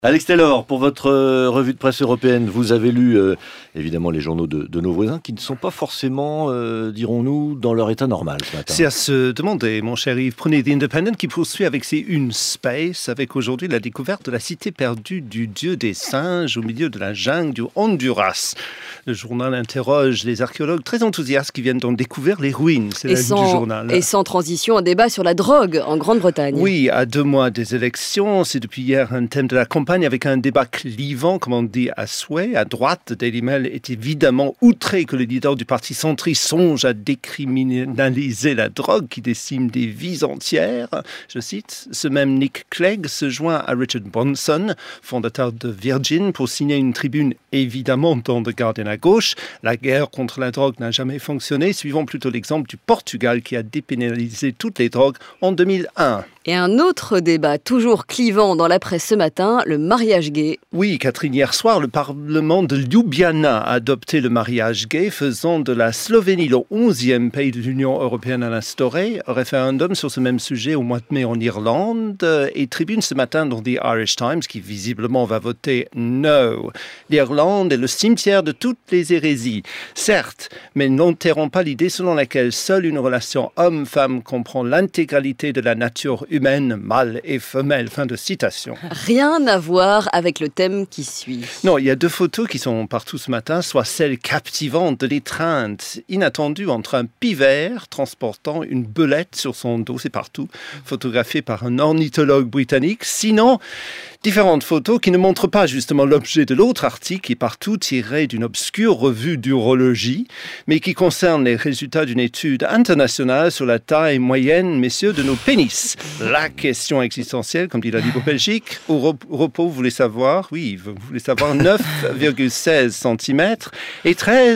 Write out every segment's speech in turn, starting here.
Alex Taylor, pour votre revue de presse européenne, vous avez lu évidemment les journaux de nos voisins qui ne sont pas forcément, dirons-nous, dans leur état normal ce matin. C'est à se demander, mon cher Yves. Prenez The Independent qui poursuit avec ses une space, avec aujourd'hui la découverte de la cité perdue du dieu des singes au milieu de la jungle du Honduras. Le journal interroge les archéologues très enthousiastes qui viennent d'en découvrir les ruines. C'est la ligne du journal. Et sans transition, un débat sur la drogue en Grande-Bretagne. Oui, à 2 mois des élections, c'est depuis hier un thème de la campagne avec un débat clivant, comme on dit, à souhait. À droite, Daily Mail est évidemment outré que le leader du parti centriste songe à décriminaliser la drogue qui décime des vies entières. Je cite, ce même Nick Clegg se joint à Richard Branson, fondateur de Virgin, pour signer une tribune évidemment dans The Guardian à gauche. La guerre contre la drogue n'a jamais fonctionné. Suivons plutôt l'exemple du Portugal qui a dépénalisé toutes les drogues en 2001. Et un autre débat toujours clivant dans la presse ce matin, le mariage gay. Oui, Catherine, hier soir, le Parlement de Ljubljana a adopté le mariage gay, faisant de la Slovénie le 11e pays de l'Union européenne à l'instaurer. Un référendum sur ce même sujet au mois de mai en Irlande. Et tribune ce matin dans The Irish Times, qui visiblement va voter no. L'Irlande est le cimetière de toutes les hérésies. Certes, mais n'enterrons pas l'idée selon laquelle seule une relation homme-femme comprend l'intégralité de la nature humaine, mâle et femelle. Fin de citation. Rien à voir avec le thème qui suit. Non, il y a 2 photos qui sont partout ce matin, soit celle captivante de l'étreinte inattendue entre un pivert transportant une belette sur son dos, c'est partout, photographiée par un ornithologue britannique. Sinon, différentes photos qui ne montrent pas justement l'objet de l'autre article qui est partout tiré d'une obscure revue d'urologie, mais qui concerne les résultats d'une étude internationale sur la taille moyenne, messieurs, de nos pénis. La question existentielle, comme dit la Libre Belgique, au repos, vous voulez savoir, oui, vous voulez savoir 9,16 cm et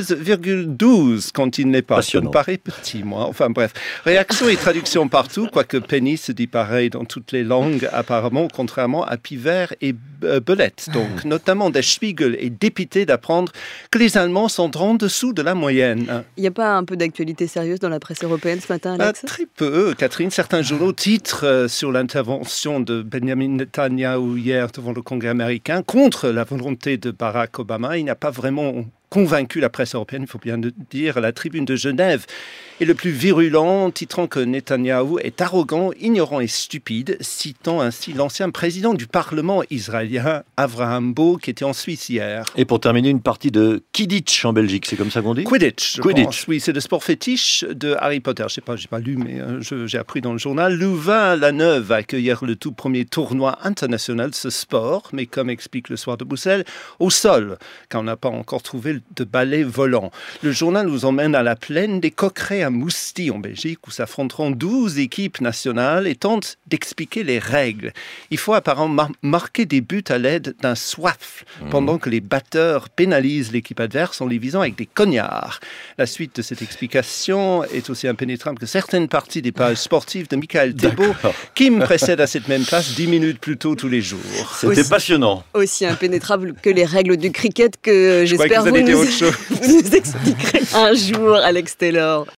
13,12 quand il n'est pas. Ça me paraît petit, moi. Enfin bref, réaction et traduction partout, quoique pénis se dit pareil dans toutes les langues apparemment, contrairement à pivert et belette. Donc, notamment Der Spiegel est dépité d'apprendre que les Allemands sont en dessous de la moyenne. Il n'y a pas un peu d'actualité sérieuse dans la presse européenne ce matin, Alex ? Très peu, Catherine. Certains journaux titrent sur l'intervention de Benjamin Netanyahu hier devant le Congrès américain contre la volonté de Barack Obama. Il n'a pas vraiment convaincu la presse européenne, il faut bien le dire. La Tribune de Genève est le plus virulent, titrant que Netanyahou est arrogant, ignorant et stupide, citant ainsi l'ancien président du Parlement israélien, Avraham Bo, qui était en Suisse hier. Et pour terminer, une partie de Quidditch en Belgique, c'est comme ça qu'on dit ? Quidditch, je pense. Oui, c'est le sport fétiche de Harry Potter. Je sais pas, j'ai pas lu, mais j'ai appris dans le journal. Louvain-la-Neuve va accueillir le tout premier tournoi international de ce sport, mais comme explique le Soir de Bruxelles, au sol, car on n'a pas encore trouvé de balai volant. Le journal nous emmène à la plaine des Coquerets à Mousty en Belgique où s'affronteront 12 équipes nationales et tentent d'expliquer les règles. Il faut apparemment marquer des buts à l'aide d'un soif pendant que les batteurs pénalisent l'équipe adverse en les visant avec des cognards. La suite de cette explication est aussi impénétrable que certaines parties des pages sportives de Michael Thébault qui me précède à cette même place 10 minutes plus tôt tous les jours. C'était passionnant. Aussi impénétrable que les règles du cricket que j'espère vous nous expliquerez un jour, Alex Taylor.